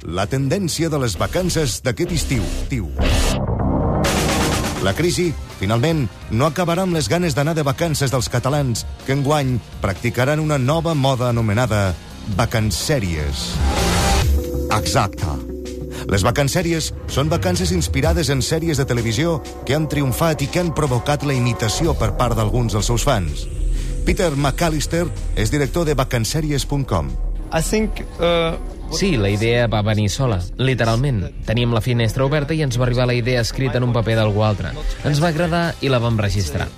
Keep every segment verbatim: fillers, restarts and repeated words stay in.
la tendència de les vacances d'aquest estiu. Tiu. La crisi, finalment, no acabarà amb les ganes d'anar de vacances dels catalans, que enguany practicaran una nova moda anomenada vacansèries. Exacte. Les vacansèries són vacances inspirades en sèries de televisió que han triomfat i que han provocat la imitació per part d'alguns dels seus fans. Peter McAllister és director de vacansèries punt com. I think, uh... Sí, la idea va venir sola, literalment. Teníem la finestra oberta i ens va arribar la idea escrita en un paper d'algú altre. Ens va agradar i la vam registrar.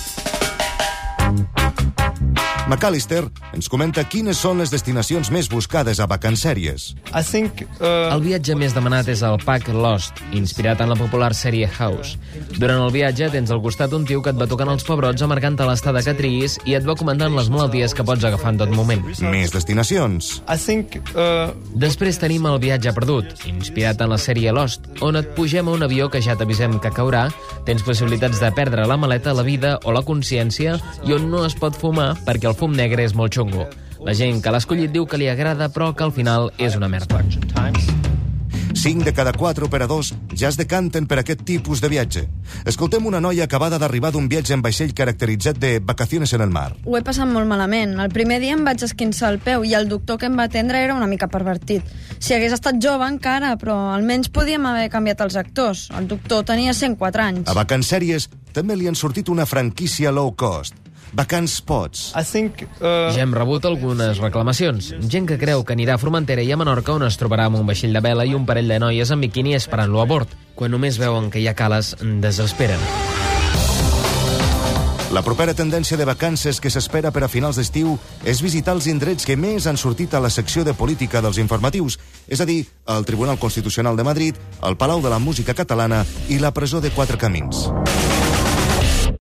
McAllister ens comenta quines són les destinacions més buscades a vacansèries. I think, uh... El viatge més demanat és el Pack Lost, inspirat en la popular sèrie House. Durant el viatge tens al costat un tio que et va tocant els pebrots amargant-te l'estada que triïs i et va comentant les malalties que pots agafar en tot moment. Més destinacions. I think, uh... Després tenim el viatge perdut, inspirat en la sèrie Lost, on et pugem a un avió que ja t'avisem que caurà, tens possibilitats de perdre la maleta, la vida o la consciència i on no es pot fumar perquè el fum negre és molt xungo. La gent que l'ha escollit diu que li agrada, però que al final és una merda. Cinc de cada quatre operadors ja es decanten per aquest tipus de viatge. Escoltem una noia acabada d'arribar d'un viatge en vaixell caracteritzat de vacaciones en el mar. Ho he passat molt malament. El primer dia em vaig esquinçar el peu i el doctor que em va atendre era una mica pervertit. Si hagués estat jove encara, però almenys podíem haver canviat els actors. El doctor tenia cent quatre anys. A vacansèries també li han sortit una franquícia low cost. Vacants Pots. I think, uh... Ja hem rebut algunes reclamacions. Gent que creu que anirà a Formentera i a Menorca, on es trobarà amb un vaixell de vela i un parell de noies en biquini esperant-lo a bord. Quan només veuen que hi ha cales, desesperen. La propera tendència de vacances que s'espera per a finals d'estiu és visitar els indrets que més han sortit a la secció de política dels informatius, és a dir, el Tribunal Constitucional de Madrid, el Palau de la Música Catalana i la presó de Quatre Camins.